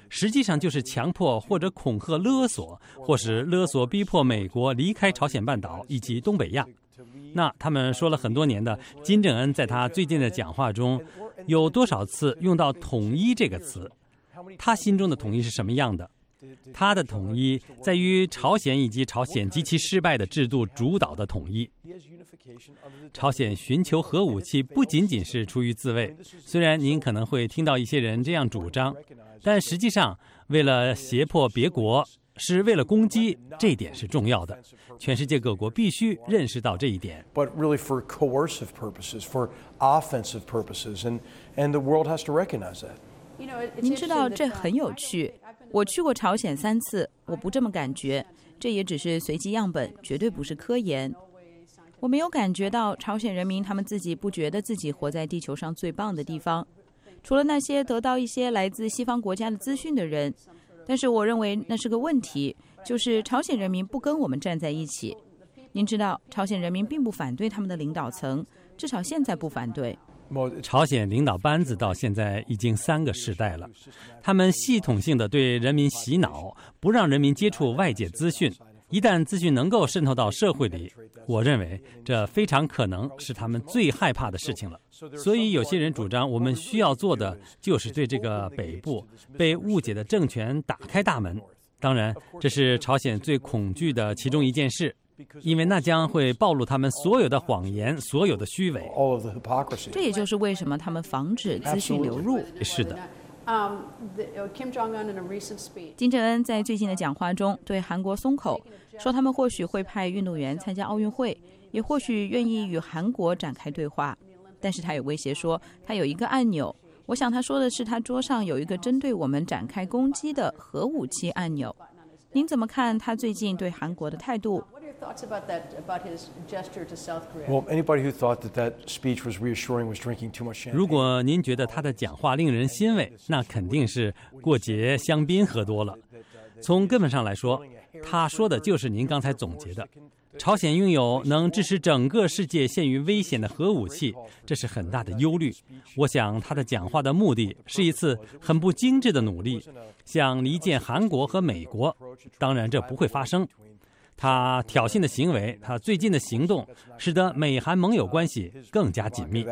实际上就是强迫或者恐吓勒索，或是勒索逼迫美国离开朝鲜半岛以及东北亚。那他们说了很多年的金正恩在他最近的讲话中，有多少次用到统一这个词？他心中的统一是什么样的？他的统一在于朝鲜以及朝鲜及其失败的制度主导的统一。朝鲜寻求核武器不仅仅是出于自卫，虽然您可能会听到一些人这样主张，但实际上为了胁迫别国，是为了攻击，这一点是重要的。全世界各国必须认识到这一点。 But really for coercive purposes, for offensive purposes, and and the world has to recognize that. 您知道这很有趣。我去过朝鲜三次，我不这么感觉，这也只是随机样本，绝对不是科研。我没有感觉到朝鲜人民他们自己不觉得自己活在地球上最棒的地方，除了那些得到一些来自西方国家的资讯的人。但是我认为那是个问题，就是朝鲜人民不跟我们站在一起。您知道，朝鲜人民并不反对他们的领导层，至少现在不反对。 朝鲜领导班子到现在已经三个世代了，他们系统性的对人民洗脑，不让人民接触外界资讯。一旦资讯能够渗透到社会里，我认为这非常可能是他们最害怕的事情了。所以有些人主张，我们需要做的就是对这个北部被误解的政权打开大门。当然，这是朝鲜最恐惧的其中一件事。因为那将会暴露他们所有的谎言，所有的虚伪。 这也就是为什么他们防止资讯流入。 是的。 金正恩在最近的讲话中对韩国松口，说他们或许会派运动员参加奥运会，也或许愿意与韩国展开对话。但是他有威胁说，他有一个按钮。我想他说的是他桌上有一个针对我们展开攻击的核武器按钮。您怎么看他最近对韩国的态度 ？Well, anybody who thought that that speech was reassuring was drinking too much champagne. 如果您觉得他的讲话令人欣慰，那肯定是过节香槟喝多了。从根本上来说，他说的就是您刚才总结的。朝鲜拥有能致使整个世界陷于危险的核武器，这是很大的忧虑。我想他的讲话的目的是一次很不精致的努力，想离间韩国和美国。当然，这不会发生。他挑衅的行为，他最近的行动，使得美韩盟友关系更加紧密。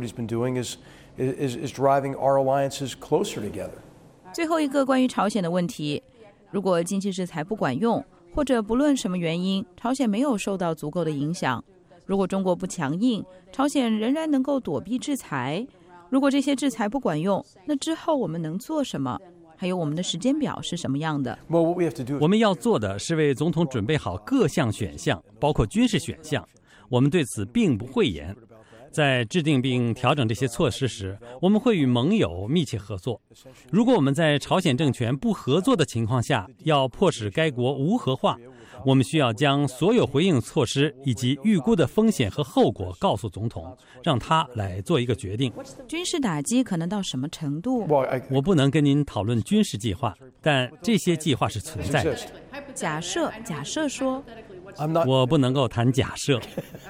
最后一个关于朝鲜的问题，如果经济制裁不管用，或者不论什么原因，朝鲜没有受到足够的影响，如果中国不强硬，朝鲜仍然能够躲避制裁。如果这些制裁不管用，那之后我们能做什么？还有我们的时间表是什么样的？ 我们要做的是为总统准备好各项选项，包括军事选项。我们对此并不讳言。在制定并调整这些措施时，我们会与盟友密切合作。如果我们在朝鲜政权不合作的情况下要迫使该国无核化，我们需要将所有回应措施以及预估的风险和后果告诉总统，让他来做一个决定。 军事打击可能到什么程度？ 我不能跟您讨论军事计划，但这些计划是存在的。 假设，假设说， 我不能够谈假设。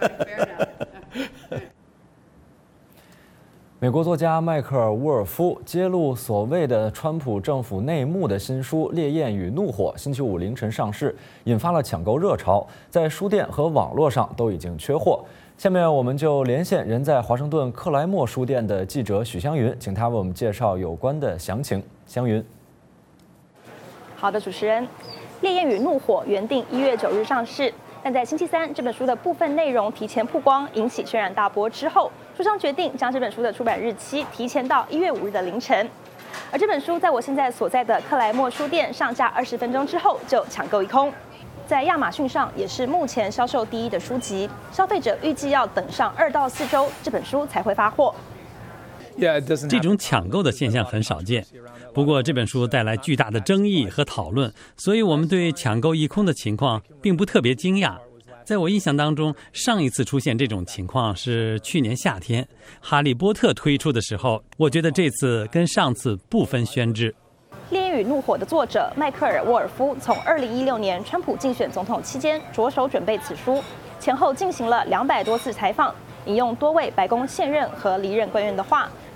美国作家迈克尔·沃尔夫揭露所谓的川普政府内幕的新书《烈焰与怒火》星期五凌晨上市，引发了抢购热潮，在书店和网络上都已经缺货。下面我们就连线人在华盛顿克莱默书店的记者许湘云，请他为我们介绍有关的详情。湘云， 好的，主持人，《烈焰与怒火》原定一月九日上市。但在星期三，这本书的部分内容提前曝光，引起轩然大波之后，书商决定将这本书的出版日期提前到一月五日的凌晨。而这本书在我现在所在的克莱默书店上架二十分钟之后就抢购一空，在亚马逊上也是目前销售第一的书籍，消费者预计要等上二到四周，这本书才会发货。 这种抢购的现象很少见，不过这本书带来巨大的争议和讨论，所以我们对抢购一空的情况并不特别惊讶。在我印象当中，上一次出现这种情况是去年夏天，哈利波特推出的时候。我觉得这次跟上次不分轩轾。 《烈焰与怒火》的作者迈克尔·沃尔夫从二零一六年川普竞选总统期间着手准备此书，前后进行了两百多次采访，引用多位白宫现任和离任官员的话，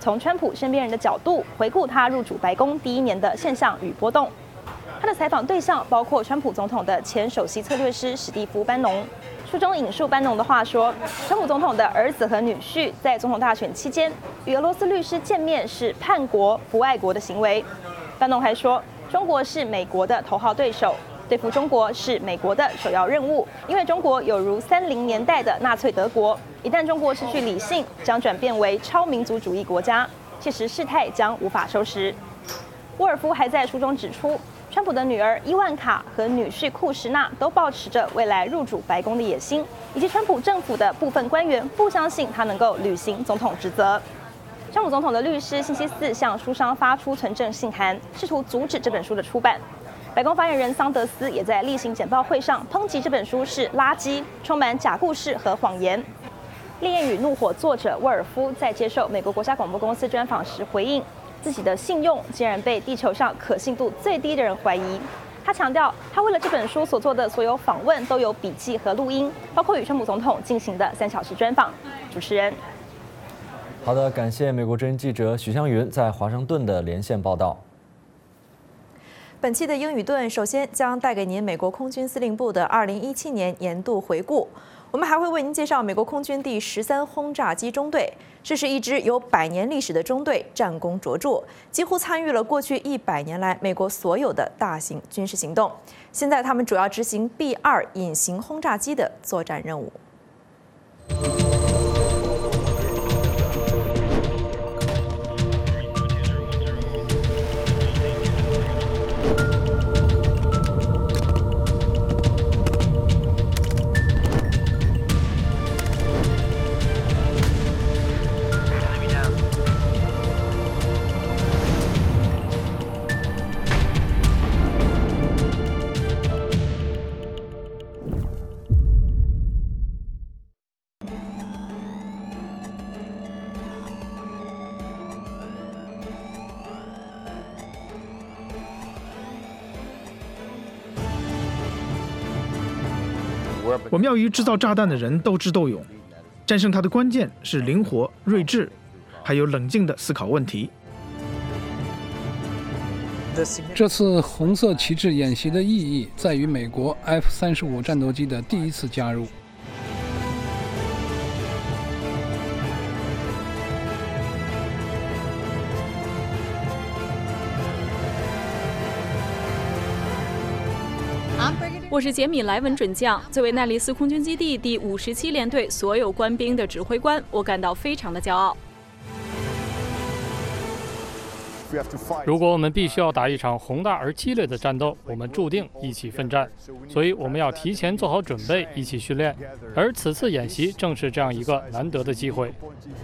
从川普身边人的角度回顾他入主白宫第一年的现象与波动。他的采访对象包括川普总统的前首席策略师史蒂夫·班农。书中引述班农的话说，川普总统的儿子和女婿在总统大选期间与俄罗斯律师见面是叛国不爱国的行为。班农还说，中国是美国的头号对手，对付中国是美国的首要任务，因为中国有如三零年代的纳粹德国，一旦中国失去理性，将转变为超民族主义国家，届时事态将无法收拾。沃尔夫还在书中指出，川普的女儿伊万卡和女婿库什纳都抱持着未来入主白宫的野心，以及川普政府的部分官员不相信他能够履行总统职责。川普总统的律师星期四向书商发出存证信函，试图阻止这本书的出版。白宫发言人桑德斯也在例行简报会上抨击这本书是垃圾，充满假故事和谎言。《烈焰与怒火》作者沃尔夫在接受美国国家广播公司专访时回应，自己的信用竟然被地球上可信度最低的人怀疑。他强调，他为了这本书所做的所有访问都有笔记和录音，包括与川普总统进行的三小时专访。主持人， 好的，感谢美国之音记者许湘云在华盛顿的连线报道。 本期的英语盾首先将带给您美国空军司令部的二零一七年年度回顾。我们还会为您介绍美国空军第十三轰炸机中队，这是一支有百年历史的中队，战功卓著，几乎参与了过去一百年来美国所有的大型军事行动。现在他们主要执行 B 二隐形轰炸机的作战任务。 我们要与制造炸弹的人斗智斗勇，战胜它的关键是灵活、睿智，还有冷静地思考问题。 这次红色旗帜演习的意义在于美国 F 三十五战斗机的第一次加入。 我是杰米·莱文准将，作为奈利斯空军基地第五十七联队所有官兵的指挥官，我感到非常的骄傲。 如果我们必须要打一场宏大而激烈的战斗，我们注定一起奋战，所以我们要提前做好准备，一起训练。而此次演习正是这样一个难得的机会。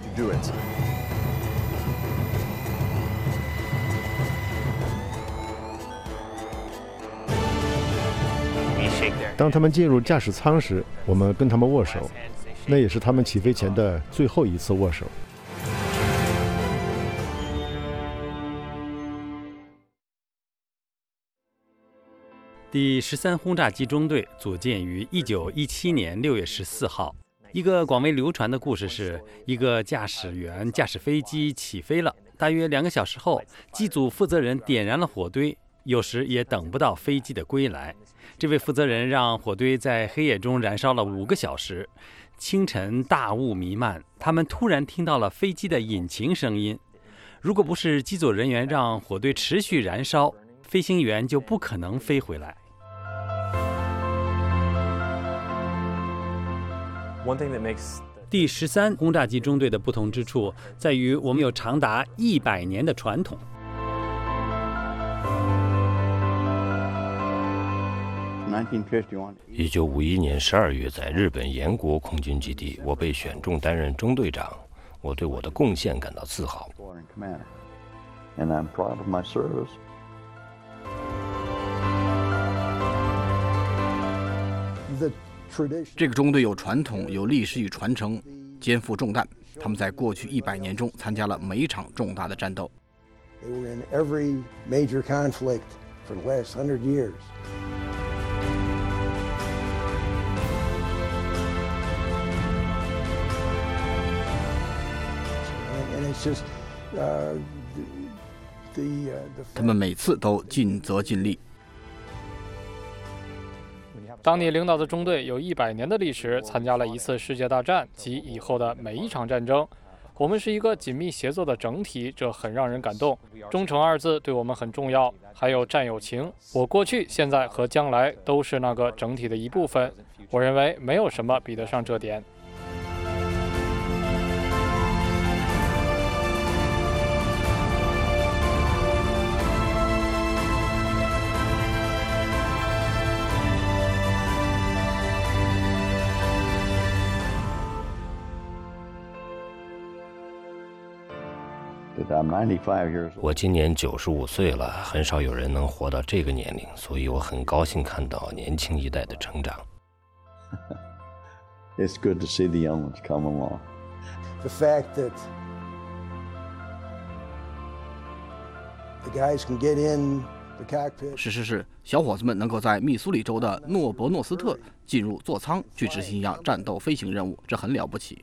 当他们进入驾驶舱时，我们跟他们握手，那也是他们起飞前的最后一次握手。 第十三轰炸机中队组建于一九一七年六月十四号。一个广为流传的故事是，一个驾驶员驾驶飞机起飞了，大约两个小时后，机组负责人点燃了火堆，有时也等不到飞机的归来。这位负责人让火堆在黑夜中燃烧了五个小时。清晨大雾弥漫，他们突然听到了飞机的引擎声音。如果不是机组人员让火堆持续燃烧，飞行员就不可能飞回来。第十三轰炸机中队的不同之处在于，我们有长达一百年的传统。 一九五一年十二月，在日本岩国空军基地，我被选中担任中队长。我对我的贡献感到自豪。 这个中队有传统、有历史与传承，肩负重担。他们在过去一百年中参加了每一场重大的战斗。 It's just 他们每次都尽责尽力。 当你领导的中队有一百年的历史，参加了一次世界大战及以后的每一场战争，我们是一个紧密协作的整体，这很让人感动。忠诚二字对我们很重要，还有战友情。我过去、现在和将来都是那个整体的一部分。我认为没有什么比得上这点。 我今年九十五岁了，很少有人能活到这个年龄，所以我很高兴看到年轻一代的成长。 It's good to see the young ones come along. The fact that the guys can get in the cockpit. 是是是，小伙子们能够在密苏里州的诺伯诺斯特进入座舱去执行一样战斗飞行任务，这很了不起。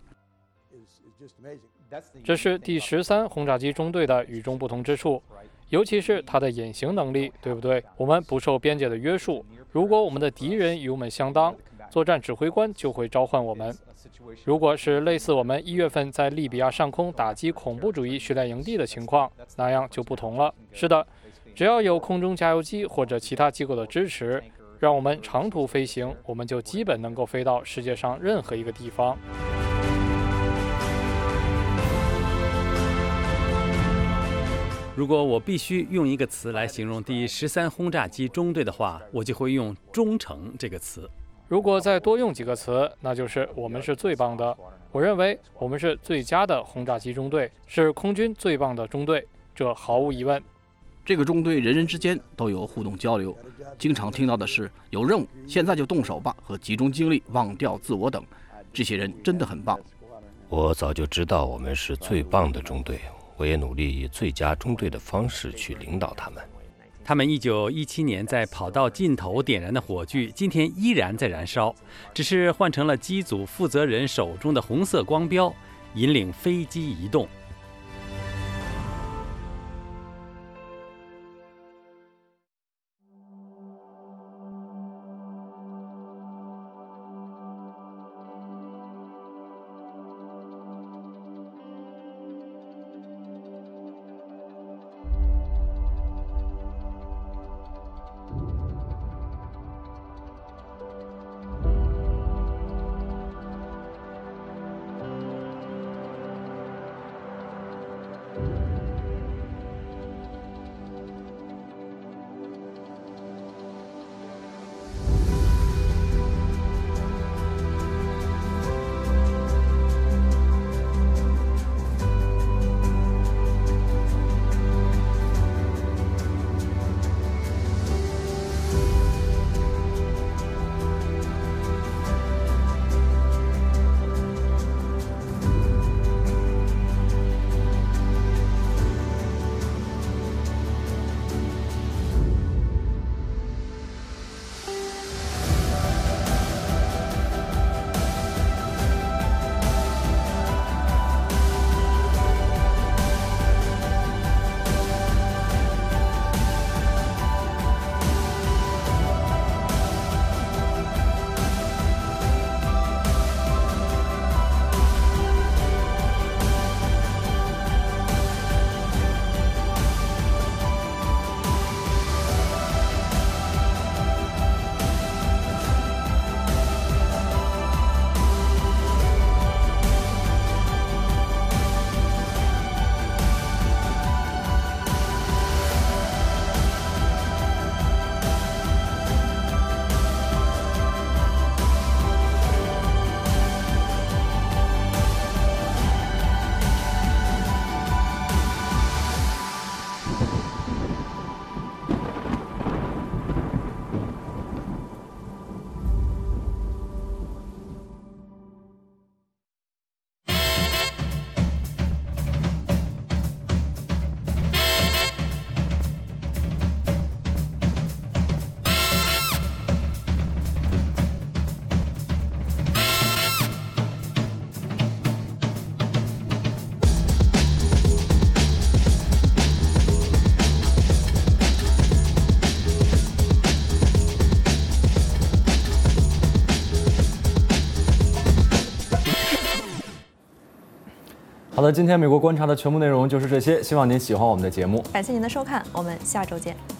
这是第十三轰炸机中队的与众不同之处，尤其是它的隐形能力，对不对？我们不受边界的约束，如果我们的敌人与我们相当，作战指挥官就会召唤我们。如果是类似我们一月份在利比亚上空打击恐怖主义训练营地的情况，那样就不同了。是的，只要有空中加油机或者其他机构的支持，让我们长途飞行，我们就基本能够飞到世界上任何一个地方。 如果我必须用一个词来形容第十三轰炸机中队的话，我就会用“忠诚”这个词。 如果再多用几个词，那就是我们是最棒的。我认为我们是最佳的轰炸机中队，是空军最棒的中队，这毫无疑问。 这个中队人人之间都有互动交流，经常听到的是有任务现在就动手吧和集中精力忘掉自我等，这些人真的很棒。 我早就知道我们是最棒的中队，我也努力以最佳中队的方式去领导他们。 他们一九一七年在跑道尽头点燃的火炬，今天依然在燃烧，只是换成了机组负责人手中的红色光标，引领飞机移动。 好的，今天美国观察的全部内容就是这些，希望您喜欢我们的节目。 感谢您的收看，我们下周见。